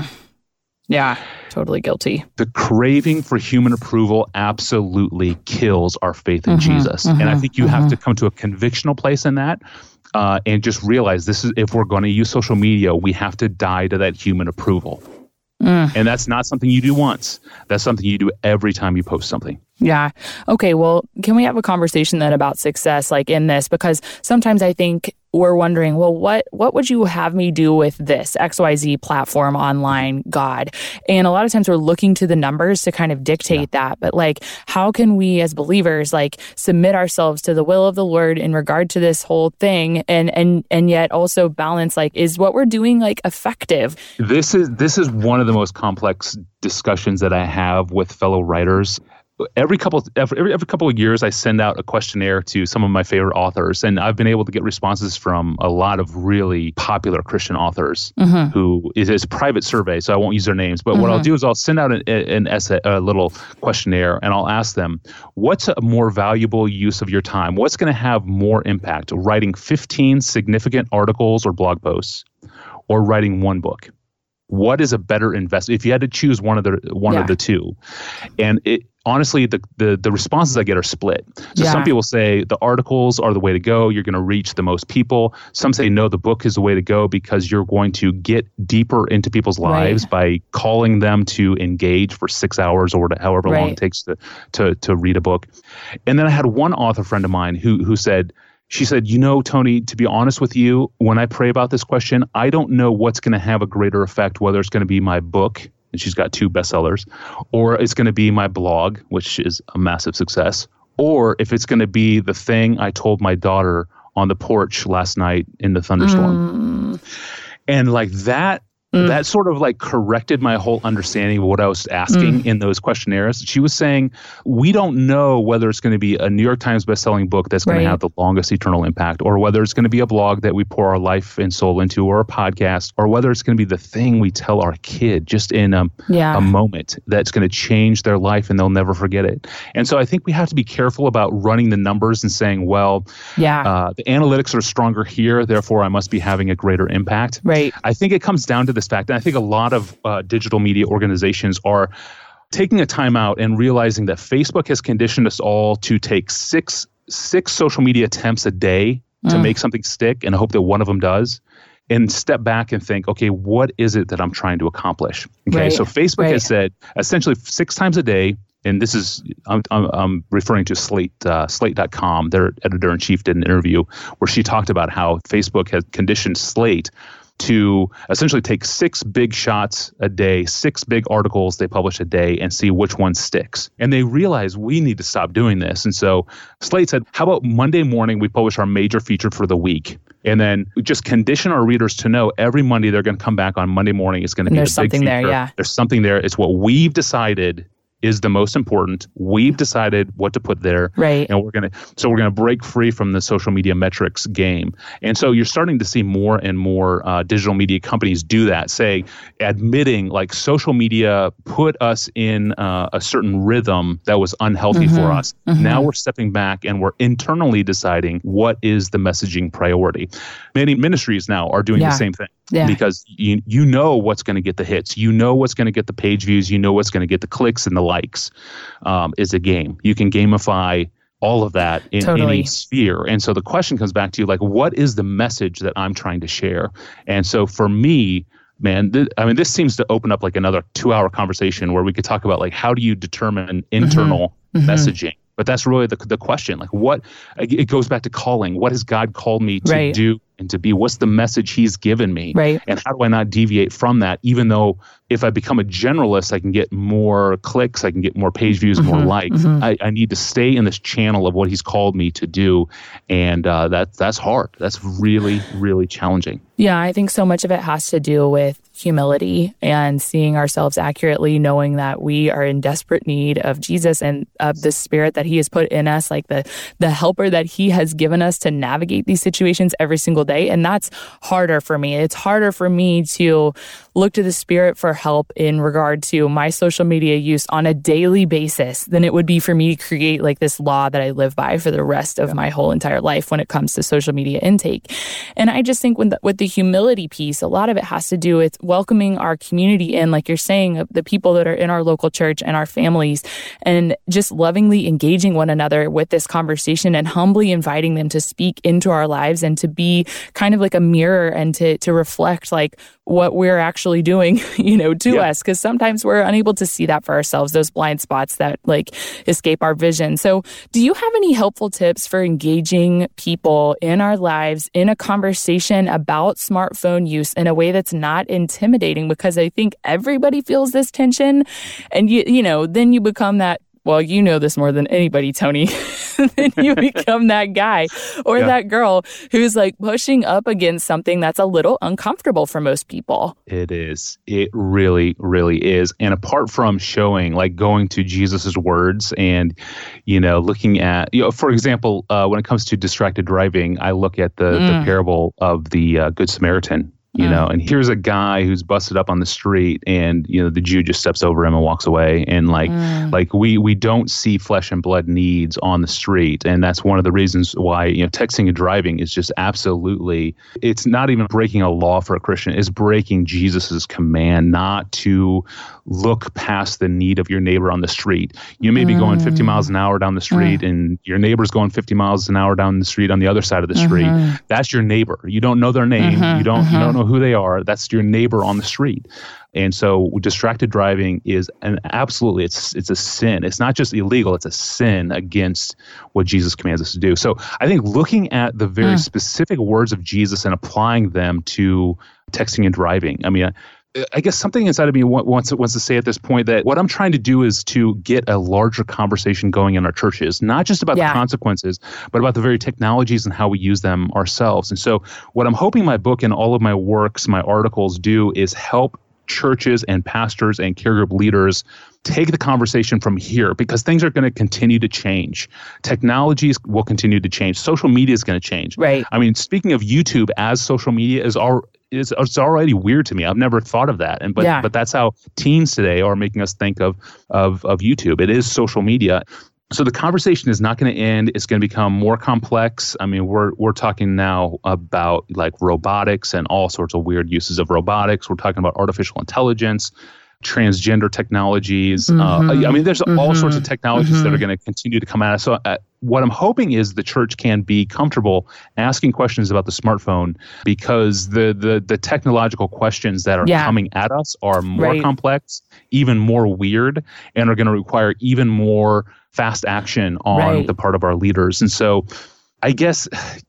Yeah, totally guilty. The craving for human approval absolutely kills our faith in Jesus. And I think you have to come to a convictional place in that and just realize this is, if we're going to use social media, we have to die to that human approval. And that's not something you do once. That's something you do every time you post something. Yeah. Okay. Well, can we have a conversation then about success, like in this? Because sometimes I think we're wondering, well, what would you have me do with this XYZ platform online, God? And a lot of times we're looking to the numbers to kind of dictate that. But like, how can we as believers like submit ourselves to the will of the Lord in regard to this whole thing, and yet also balance, like, is what we're doing like effective? This is one of the most complex discussions that I have with fellow writers. Every couple of years, I send out a questionnaire to some of my favorite authors, and I've been able to get responses from a lot of really popular Christian authors. Who it's a private survey, so I won't use their names. But what I'll do is I'll send out an essay, a little questionnaire, and I'll ask them, "What's a more valuable use of your time? What's going to have more impact? Writing 15 significant articles or blog posts, or writing one book? What is a better investment?" If you had to choose one of the two, and honestly, the responses I get are split. So some people say the articles are the way to go. You're going to reach the most people. Some say no, the book is the way to go because you're going to get deeper into people's lives by calling them to engage for 6 hours or however long it takes to read a book. And then I had one author friend of mine who said, she said, Tony, to be honest with you, when I pray about this question, I don't know what's going to have a greater effect, whether it's going to be my book, and she's got 2 bestsellers, or it's going to be my blog, which is a massive success, or if it's going to be the thing I told my daughter on the porch last night in the thunderstorm. And like that sort of like corrected my whole understanding of what I was asking in those questionnaires. She was saying, we don't know whether it's going to be a New York Times bestselling book that's going to have the longest eternal impact, or whether it's going to be a blog that we pour our life and soul into, or a podcast, or whether it's going to be the thing we tell our kid just in a moment that's going to change their life and they'll never forget it. And so I think we have to be careful about running the numbers and saying, well, the analytics are stronger here, therefore I must be having a greater impact. Right. I think it comes down to this fact, and I think a lot of digital media organizations are taking a time out and realizing that Facebook has conditioned us all to take six social media attempts a day to make something stick and hope that one of them does, and step back and think, okay, what is it that I'm trying to accomplish? Okay, so Facebook has said essentially 6 times a day, and this is, I'm referring to Slate.com. Their editor-in-chief did an interview where she talked about how Facebook has conditioned Slate to essentially take 6 big shots a day, 6 big articles they publish a day, and see which one sticks. And they realized we need to stop doing this. And so Slate said, how about Monday morning we publish our major feature for the week? And then we just condition our readers to know every Monday they're going to come back on Monday morning. It's going to be there's the big something feature. there, There's something there. It's what we've decided is the most important. We've decided what to put there. Right. And we're going to break free from the social media metrics game. And so you're starting to see more and more digital media companies do that, admitting like social media put us in a certain rhythm that was unhealthy for us. Now we're stepping back and we're internally deciding what is the messaging priority. Many ministries now are doing the same thing. Because you know what's going to get the hits, you know what's going to get the page views, you know what's going to get the clicks and the likes. Is a game. You can gamify all of that in any sphere. And so the question comes back to like, what is the message that I'm trying to share? And so for me, man, this seems to open up like another 2-hour conversation where we could talk about like, how do you determine internal messaging? But that's really the question. Like, it goes back to calling. What has God called me to do and to be? What's the message he's given me? Right. And how do I not deviate from that? Even though if I become a generalist, I can get more clicks, I can get more page views, more likes. I need to stay in this channel of what he's called me to do. And that's hard. That's really, really challenging. Yeah, I think so much of it has to do with humility and seeing ourselves accurately, knowing that we are in desperate need of Jesus and of the Spirit that he has put in us, like the helper that he has given us to navigate these situations every single day. And that's harder for me. It's harder for me to look to the Spirit for help in regard to my social media use on a daily basis than it would be for me to create like this law that I live by for the rest of my whole entire life when it comes to social media intake. And I just think with the humility piece, a lot of it has to do with welcoming our community in, like you're saying, the people that are in our local church and our families, and just lovingly engaging one another with this conversation and humbly inviting them to speak into our lives and to be kind of like a mirror and to reflect like what we're actually doing, to us. Because sometimes we're unable to see that for ourselves, those blind spots that like escape our vision. So do you have any helpful tips for engaging people in our lives in a conversation about smartphone use in a way that's not intimidating? Because I think everybody feels this tension, and then you become that, well, you know this more than anybody, Tony. Then you become that guy or that girl who's like pushing up against something that's a little uncomfortable for most people. It is. It really, really is. And apart from showing, like going to Jesus's words and, looking at, for example, when it comes to distracted driving, I look at the parable of the Good Samaritan. And here's a guy who's busted up on the street, and the Jew just steps over him and walks away. And like we don't see flesh and blood needs on the street, and that's one of the reasons why texting and driving is just absolutely. It's not even breaking a law for a Christian; it's breaking Jesus's command not to look past the need of your neighbor on the street. You may be going 50 miles an hour down the street, and your neighbor's going 50 miles an hour down the street on the other side of the street. That's your neighbor. You don't know their name. You don't know who they are. That's your neighbor on the street. And so distracted driving is it's a sin. It's not just illegal, it's a sin against what Jesus commands us to do. So I think looking at the very specific words of Jesus and applying them to texting and driving. I mean, I guess something inside of me wants to say at this point that what I'm trying to do is to get a larger conversation going in our churches, not just about the consequences, but about the very technologies and how we use them ourselves. And so what I'm hoping my book and all of my works, my articles do is help churches and pastors and care group leaders take the conversation from here, because things are going to continue to change. Technologies will continue to change. Social media is going to change. Right. I mean, speaking of YouTube as social media it's already weird to me. I've never thought of that. But that's how teens today are making us think of YouTube. It is social media. So the conversation is not going to end. It's going to become more complex. I mean, we're talking now about like robotics and all sorts of weird uses of robotics. We're talking about artificial intelligence, transgender technologies. There's all sorts of technologies that are going to continue to come at us. So what I'm hoping is the church can be comfortable asking questions about the smartphone, because the technological questions that are coming at us are more complex, even more weird, and are going to require even more fast action on the part of our leaders. And so I guess,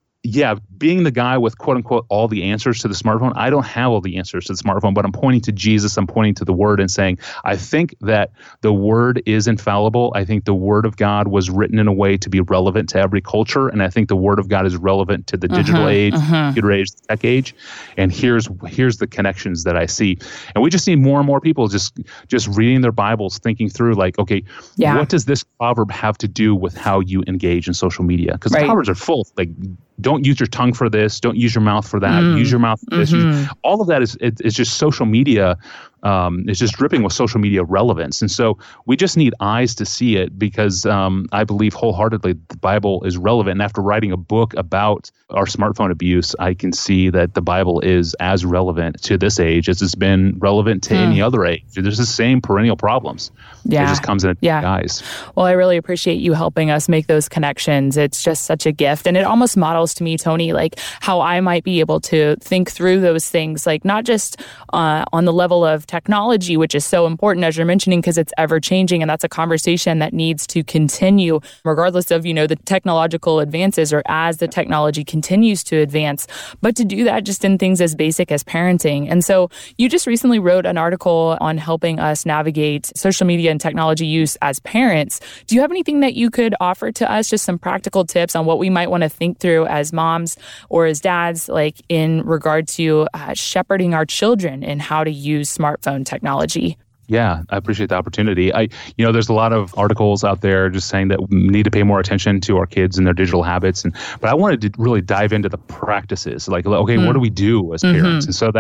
being the guy with quote unquote all the answers to the smartphone, I don't have all the answers to the smartphone, but I'm pointing to Jesus, I'm pointing to the Word and saying, I think that the Word is infallible. I think the Word of God was written in a way to be relevant to every culture, and I think the Word of God is relevant to the digital age, computer age, the tech age. And here's the connections that I see. And we just need more and more people just reading their Bibles, thinking through like, okay, what does this proverb have to do with how you engage in social media? Because the Proverbs are full, like, don't use your tongue for this. Don't use your mouth for that. Use your mouth for this. All of that is just social media. It's just dripping with social media relevance. And so we just need eyes to see it, because I believe wholeheartedly the Bible is relevant. And after writing a book about our smartphone abuse, I can see that the Bible is as relevant to this age as it's been relevant to any other age. There's the same perennial problems. It just comes in guise. Well, I really appreciate you helping us make those connections. It's just such a gift. And it almost models to me, Tony, like how I might be able to think through those things, like not just on the level of technology, which is so important, as you're mentioning, because it's ever changing. And that's a conversation that needs to continue regardless of, the technological advances or as the technology continues to advance, but to do that just in things as basic as parenting. And so you just recently wrote an article on helping us navigate social media and technology use as parents. Do you have anything that you could offer to us, just some practical tips on what we might want to think through as moms or as dads, like in regard to shepherding our children in how to use smartphone technology? Yeah, I appreciate the opportunity. There's a lot of articles out there just saying that we need to pay more attention to our kids and their digital habits. But I wanted to really dive into the practices. Like, okay, what do we do as parents? And so that's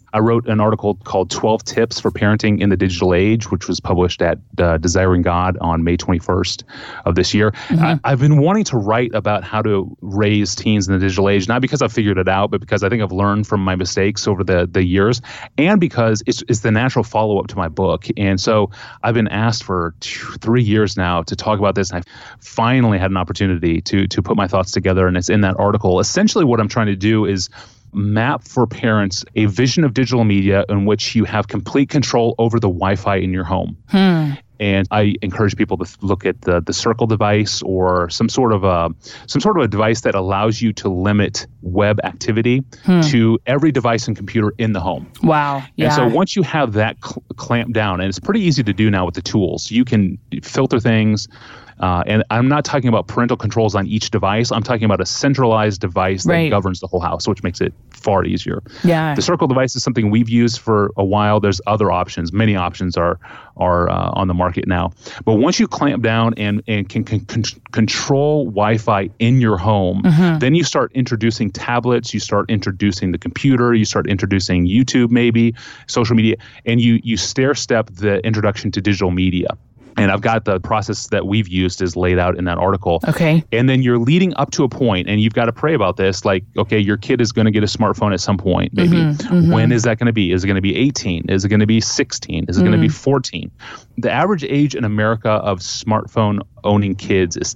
I wrote an article called 12 Tips for Parenting in the Digital Age, which was published at Desiring God on May 21st of this year. I've been wanting to write about how to raise teens in the digital age, not because I've figured it out, but because I think I've learned from my mistakes over the years, and because it's the natural follow-up to my book. And so I've been asked for 3 years now to talk about this, and I finally had an opportunity to put my thoughts together, and it's in that article. Essentially, what I'm trying to do is map for parents a vision of digital media in which you have complete control over the Wi-Fi in your home. And I encourage people to look at the Circle device or some sort of a device that allows you to limit web activity to every device and computer in the home. Wow. Yeah. And so once you have that clamped down, and it's pretty easy to do now with the tools, you can filter things. And I'm not talking about parental controls on each device. I'm talking about a centralized device that governs the whole house, which makes it far easier. Yeah. The Circle device is something we've used for a while. There's other options. Many options are on the market now. But once you clamp down and can control Wi-Fi in your home, then you start introducing tablets, you start introducing the computer, you start introducing YouTube, maybe social media, and you stair-step the introduction to digital media. And I've got the process that we've used is laid out in that article. Okay. And then you're leading up to a point, and you've got to pray about this. Like, okay, your kid is going to get a smartphone at some point, maybe. When is that going to be? Is it going to be 18? Is it going to be 16? Is it going to be 14? The average age in America of smartphone owning kids is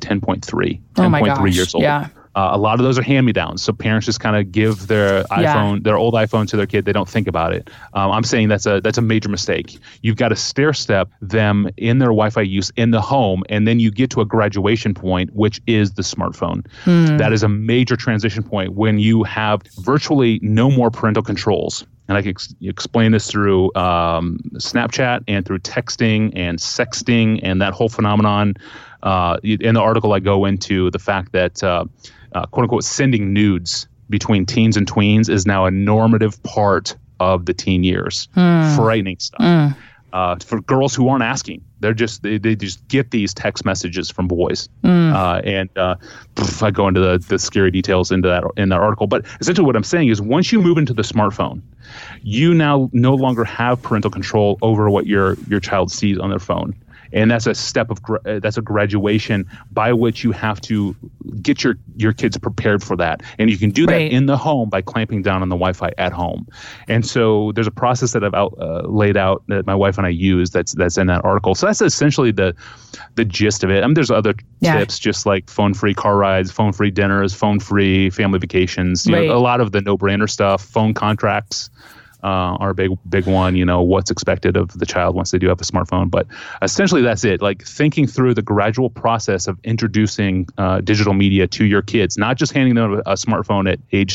10.3 years old. Yeah. A lot of those are hand-me-downs. So parents just kind of give their iPhone, their old iPhone, to their kid. They don't think about it. I'm saying that's a major mistake. You've got to stair-step them in their Wi-Fi use in the home, and then you get to a graduation point, which is the smartphone. That is a major transition point when you have virtually no more parental controls. And I can explain this through Snapchat and through texting and sexting and that whole phenomenon. In the article, I go into the fact that, quote unquote, sending nudes between teens and tweens is now a normative part of the teen years. Frightening stuff. For girls who aren't asking, they just get these text messages from boys. I go into the scary details in that article. But essentially what I'm saying is once you move into the smartphone, you now no longer have parental control over what your child sees on their phone. And that's a step of that's a graduation by which you have to get your kids prepared for that. And you can do that in the home by clamping down on the Wi-Fi at home. And so there's a process that I've laid out that my wife and I use that's in that article. So that's essentially the gist of it. I mean, there's other tips, just like phone-free car rides, phone-free dinners, phone-free family vacations. You know, a lot of the no-brainer stuff, phone contracts. Are a big one, what's expected of the child once they do have a smartphone. But essentially that's it, like thinking through the gradual process of introducing digital media to your kids, not just handing them a smartphone at age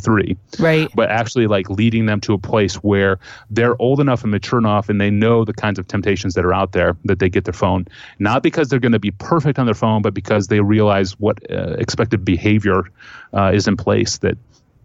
10.3, but actually like leading them to a place where they're old enough and mature enough and they know the kinds of temptations that are out there that they get their phone, not because they're going to be perfect on their phone, but because they realize what expected behavior is in place that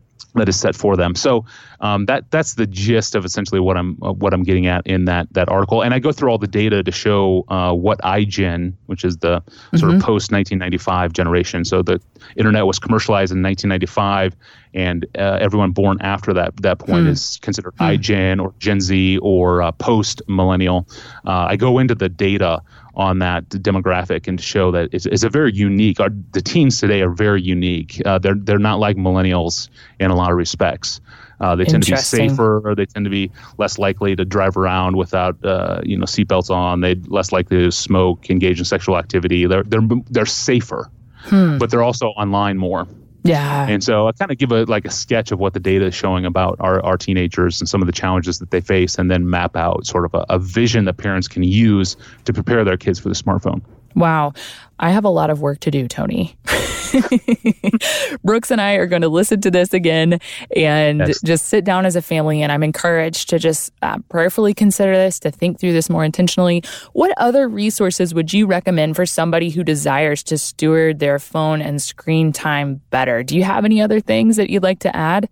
is set for them. So that's the gist of essentially what I'm getting at in that article. And I go through all the data to show what iGen, which is the sort of post 1995 generation. So the internet was commercialized in 1995, and everyone born after that point is considered iGen or Gen Z or post millennial. I go into the data on that demographic and show that it's a very unique. The teens today are very unique. They're not like millennials in a lot of respects. They tend to be safer, or they tend to be less likely to drive around without seatbelts on. They're less likely to smoke, engage in sexual activity. They're safer, but they're also online more. Yeah. And so I kind of give a sketch of what the data is showing about our teenagers and some of the challenges that they face, and then map out sort of a vision that parents can use to prepare their kids for the smartphone. Wow. I have a lot of work to do, Tony. Brooks and I are going to listen to this again and just sit down as a family. And I'm encouraged to just prayerfully consider this, to think through this more intentionally. What other resources would you recommend for somebody who desires to steward their phone and screen time better? Do you have any other things that you'd like to add?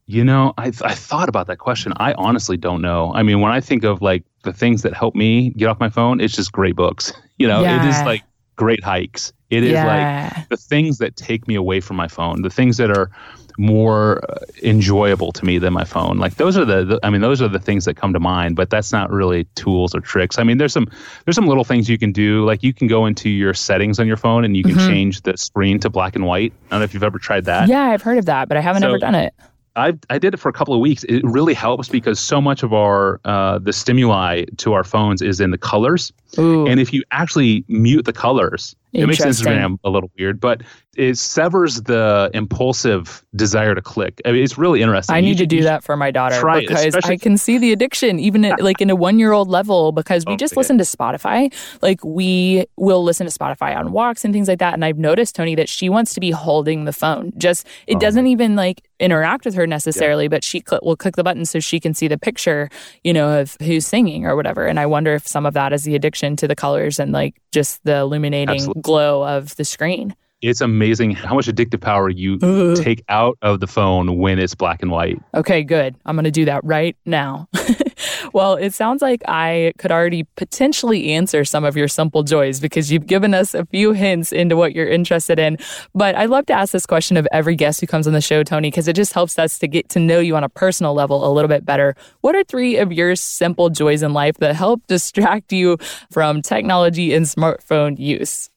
I thought about that question. I honestly don't know. I mean, when I think of like the things that help me get off my phone, it's just great books. It is like great hikes. It is like the things that take me away from my phone, the things that are more enjoyable to me than my phone. Like those are those are the things that come to mind, but that's not really tools or tricks. I mean, there's some little things you can do. Like you can go into your settings on your phone and you can change the screen to black and white. I don't know if you've ever tried that. Yeah, I've heard of that, but I haven't ever done it. I did it for a couple of weeks. It really helps because so much of our the stimuli to our phones is in the colors. Ooh. And if you actually mute the colors, it makes Instagram a little weird, but it severs the impulsive desire to click. I mean, it's really interesting. I need to do that for my daughter because I can see the addiction even like in a 1-year-old level because we just listen to Spotify. Like we will listen to Spotify on walks and things like that. And I've noticed, Tony, that she wants to be holding the phone. It doesn't even like interact with her necessarily, but she will click the button so she can see the picture, of who's singing or whatever. And I wonder if some of that is the addiction to the colors and like just the illuminating glow of the screen. It's amazing how much addictive power you take out of the phone when it's black and white. Okay, good. I'm going to do that right now. Well, it sounds like I could already potentially answer some of your simple joys because you've given us a few hints into what you're interested in. But I love to ask this question of every guest who comes on the show, Tony, because it just helps us to get to know you on a personal level a little bit better. What are 3 of your simple joys in life that help distract you from technology and smartphone use?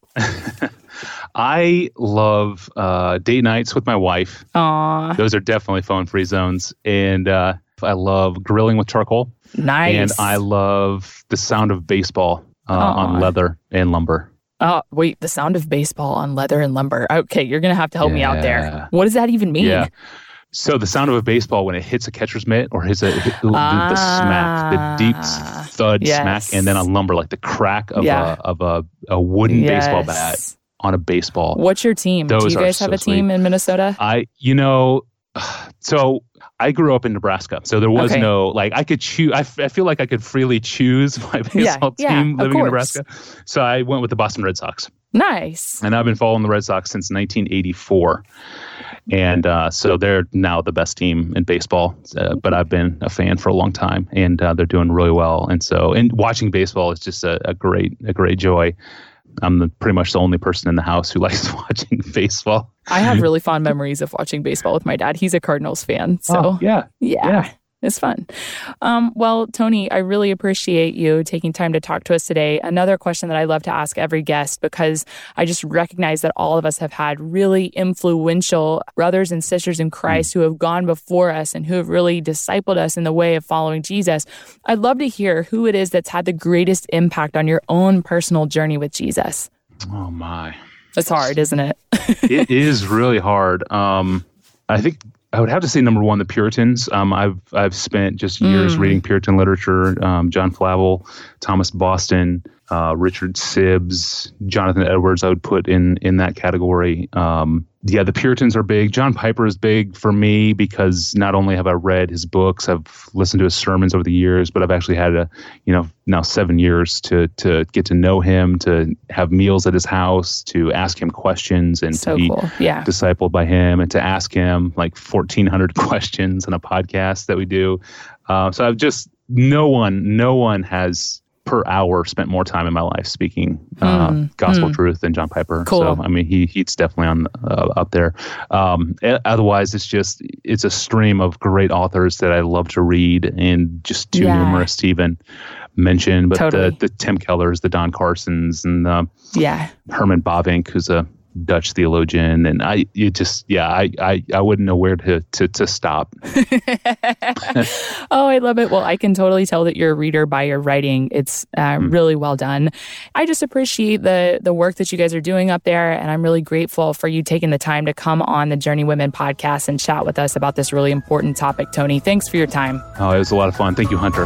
I love date nights with my wife. Aww. Those are definitely phone-free zones. And I love grilling with charcoal. Nice. And I love the sound of baseball on leather and lumber. Oh, wait, the sound of baseball on leather and lumber. Okay, you're going to have to help me out there. What does that even mean? Yeah. So the sound of a baseball when it hits a catcher's mitt or hits the smack, the deep thud smack, and then on lumber, like the crack of a wooden baseball bat on a baseball. What's your team? Do you guys have a team in Minnesota? So I grew up in Nebraska, so there was no, like, I could choose. I feel like I could freely choose my baseball team living in Nebraska. So I went with the Boston Red Sox. Nice. And I've been following the Red Sox since 1984. And so they're now the best team in baseball. But I've been a fan for a long time, and they're doing really well. And watching baseball is just a great joy. I'm pretty much the only person in the house who likes watching baseball. I have really fond memories of watching baseball with my dad. He's a Cardinals fan. So yeah. It's fun. Well, Tony, I really appreciate you taking time to talk to us today. Another question that I love to ask every guest, because I just recognize that all of us have had really influential brothers and sisters in Christ who have gone before us and who have really discipled us in the way of following Jesus. I'd love to hear who it is that's had the greatest impact on your own personal journey with Jesus. Oh, my. It's hard, isn't it? It is really hard. I think I would have to say number one, the Puritans. I've spent just years reading Puritan literature. John Flavel, Thomas Boston, Richard Sibbes, Jonathan Edwards. I would put in that category. The Puritans are big. John Piper is big for me because not only have I read his books, I've listened to his sermons over the years, but I've actually had now 7 years to get to know him, to have meals at his house, to ask him questions, and to be discipled by him, and to ask him like 1,400 questions in a podcast that we do. So I've just no one has per hour spent more time in my life speaking gospel truth than John Piper. Cool. So I mean, he's definitely on up there. Otherwise, it's a stream of great authors that I love to read, and just too numerous to even mention. But the Tim Kellers, the Don Carsons, and Herman Bavinck, who's a Dutch theologian, and I wouldn't know where to stop. Oh, I love it. Well, I can totally tell that you're a reader by your writing. It's really well done. I just appreciate the work that you guys are doing up there, and I'm really grateful for you taking the time to come on the Journey Women podcast and chat with us about this really important topic, Tony. Thanks for your time. Oh, it was a lot of fun. Thank you, Hunter.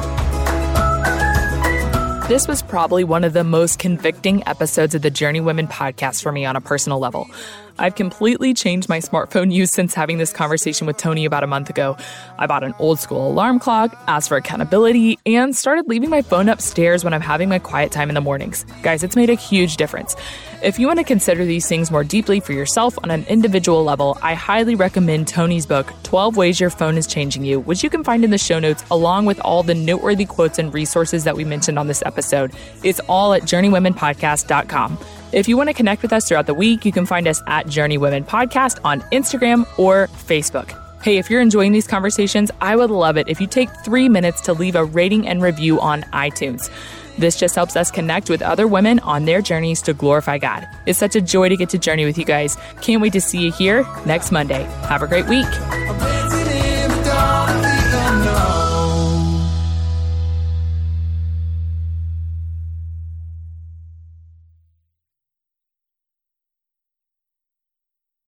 This was probably one of the most convicting episodes of the Journey Women podcast for me on a personal level. I've completely changed my smartphone use since having this conversation with Tony about a month ago. I bought an old school alarm clock, asked for accountability, and started leaving my phone upstairs when I'm having my quiet time in the mornings. Guys, it's made a huge difference. If you want to consider these things more deeply for yourself on an individual level, I highly recommend Tony's book, 12 Ways Your Phone is Changing You, which you can find in the show notes along with all the noteworthy quotes and resources that we mentioned on this episode. It's all at journeywomenpodcast.com. If you want to connect with us throughout the week, you can find us at Journey Women Podcast on Instagram or Facebook. Hey, if you're enjoying these conversations, I would love it if you take 3 minutes to leave a rating and review on iTunes. This just helps us connect with other women on their journeys to glorify God. It's such a joy to get to journey with you guys. Can't wait to see you here next Monday. Have a great week.